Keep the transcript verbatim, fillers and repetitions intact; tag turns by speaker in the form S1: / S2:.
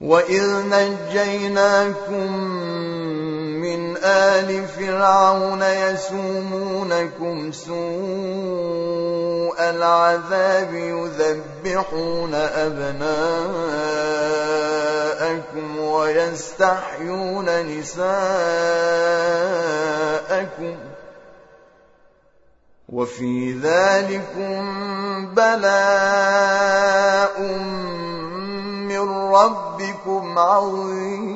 S1: وَإِذْ نَجَّيْنَاكُمْ مِنْ آلِ فِرْعَوْنَ يَسُومُونَكُمْ سُوءَ الْعَذَابِ يُذَبِّحُونَ أَبْنَاءَكُمْ وَيَسْتَحْيُونَ نِسَاءَكُمْ وَفِي ذَلِكُمْ بَلَاءٌ مِّن رَّبِّكُمْ عَظِيمٌ